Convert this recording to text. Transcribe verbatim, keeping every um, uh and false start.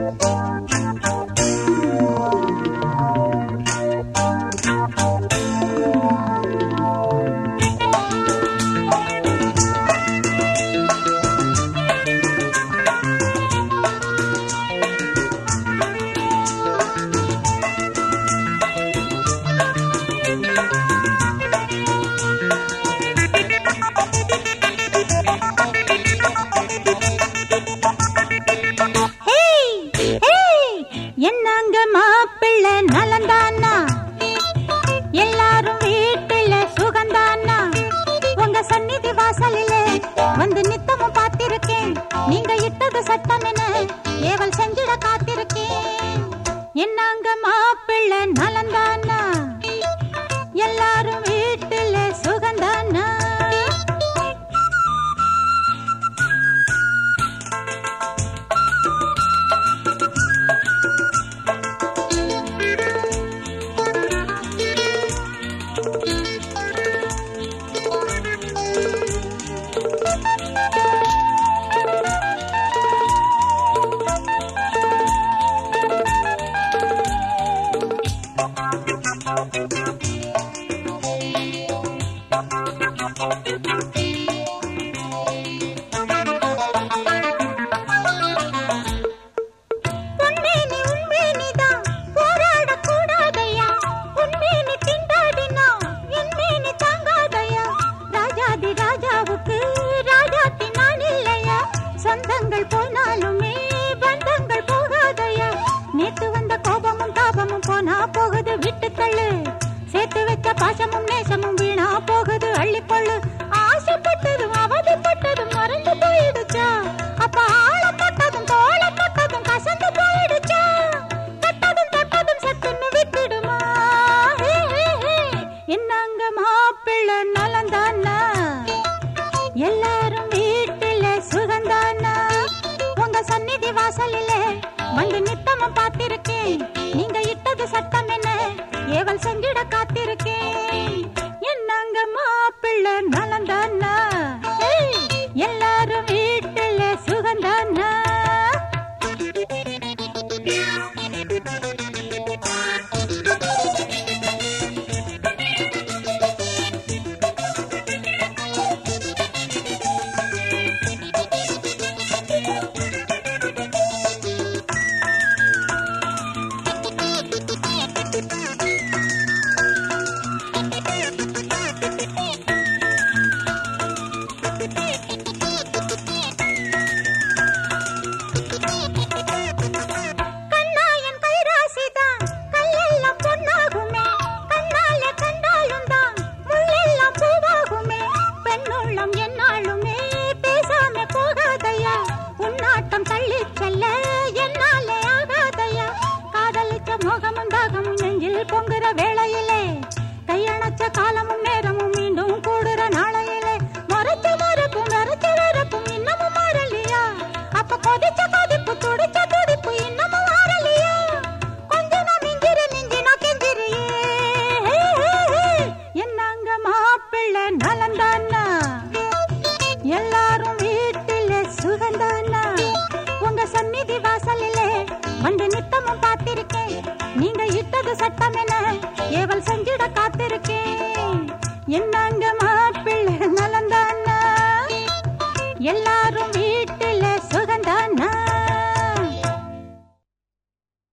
என்னங்க மாப்பிள்ளை நலந்தானா, எல்லாரும் வீட்டுல சுகந்தானா, உங்க சந்நிதி வாசலிலே வந்து நித்தமும் பார்த்திருக்கேன், நீங்க இட்டது சட்டம் என ஏவல் செஞ்சிட காத்திருக்கேன். என்னங்க மாப்பிள்ளை நலந்தானா, எல்லாரும் வீட்டுல சுகந்தானா. சேர்த்து வச்ச பாசமும் நேசமும் வீணா போகுது அள்ளிப்பள்ளு. ஆசைப்பட்டதும் அவதிப்பட்டதும் மறந்து போயிடுச்சா, அப்ப ஆளப்பட்டதும் தோளப்பட்டதும் கசந்து போயிடுச்சா, தொட்டதும் தொட்டதும் சத்துன்னு விட்டுடுமா. என்னங்க மாப்பிள்ளை நலந்தானா, எல்லாரும் வீட்டுல சுகந்தானா, உங்க சந்நிதி வாசலிலே வந்து நித்தமும் பார்த்திருக்கேன், நீங்க இட்டது சட்டம் என்ன ஏவல் செஞ்சிட காத்திருக்கேன். என்னங்க மாப்பிள்ளை நலந்தானா, எல்லாரும் வீட்டுல சுகந்தானா. பொங்குற வேளையிலே கையணைச்ச காலமும் நேரமும் மீண்டும் கூடுற நாளையிலே மறைச்ச மறப்பும் மறைச்ச வரப்பும் இன்னமும் மாறலையா, அப்ப கொதிச்ச கொதிப்பு துடிச்ச துடிப்பு இன்னமும் மாறலையா, கொஞ்ச நான் மிஞ்சிர மிஞ்சினா கெஞ்சிரியே. என்னங்க மாப்பிள்ளை நலந்தானா, எல்லாரும் வீட்டில சுகந்தானா, உங்க சந்நிதி வாசலிலே வந்து நித்தமும் பார்த்து